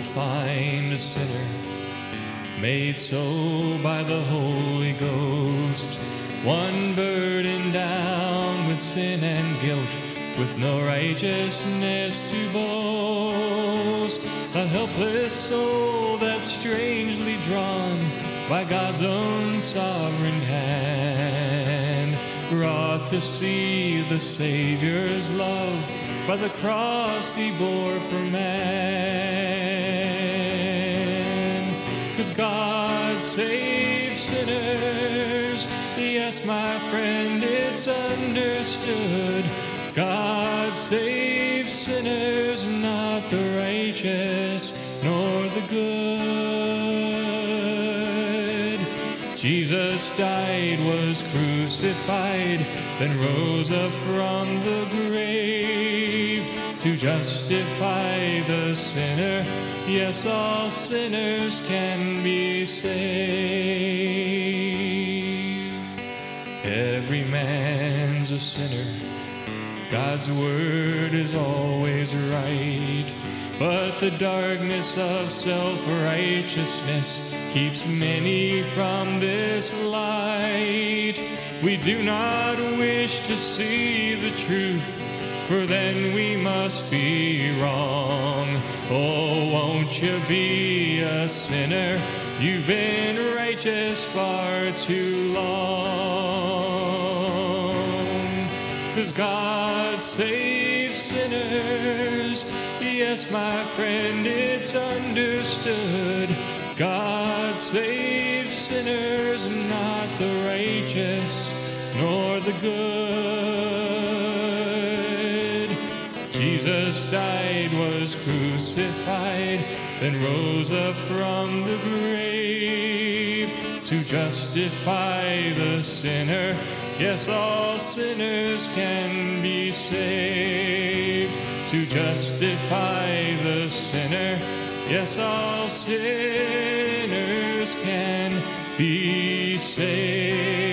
find a sinner made so by the Holy Ghost, one burdened down with sin and guilt, with no righteousness to boast, a helpless soul that's strangely drawn by God's own sovereign hand, brought to see the Savior's love by the cross he bore for man. 'Cause God saves sinners, yes, my friend, it's understood. God saves sinners, not the righteous nor the good. Jesus died, was crucified, then rose up from the grave to justify the sinner. Yes, all sinners can be saved. Every man's a sinner. God's word is always right, but the darkness of self-righteousness keeps many from this light. We do not wish to see the truth, for then we must be wrong. Oh, won't you be a sinner? You've been righteous far too long. 'Cause God saves sinners, yes, my friend, it's understood. God saves sinners, not the righteous nor the good. Jesus died, was crucified, then rose up from the grave to justify the sinner. Yes, all sinners can be saved. To justify the sinner, yes, all sinners can be saved.